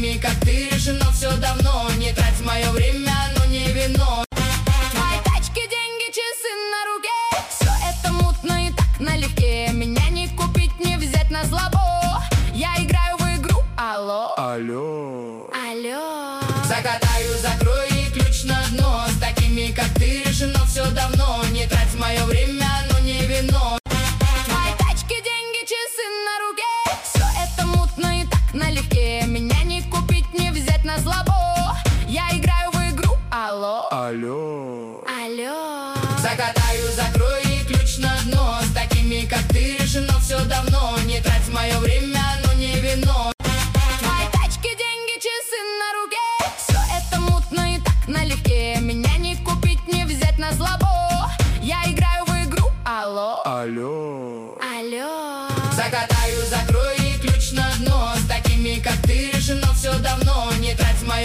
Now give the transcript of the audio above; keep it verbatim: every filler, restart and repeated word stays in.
такими, как ты, решено все давно. Не трать мое время, но не вино. Твои тачки, деньги, часы на руке, все это мутно и так налегке. Меня не купить, не взять на слабо. Я играю в игру, алло. Алло. Алло. Закатаю, закрою и ключ на дно. С такими, как ты, решено все давно. Не трать мое время, но не вино. Твои тачки, деньги, часы на руке, все это мутно и так налегке. Меня не купить, не взять на слабо. Я играю в игру, алло. Алло. Алло. Закатаю, закрою и ключ на дно. С такими, как ты, решено все давно. Не трать мое время, но не вино. Твои тачки, деньги, часы на руке, все это мутно и так налегке. Меня не купить, не взять на слабо. Я играю в игру, алло. Алло. Алло. Закатаю, закрою и ключ на дно. С такими, как ты, решено все давно. Не трать мое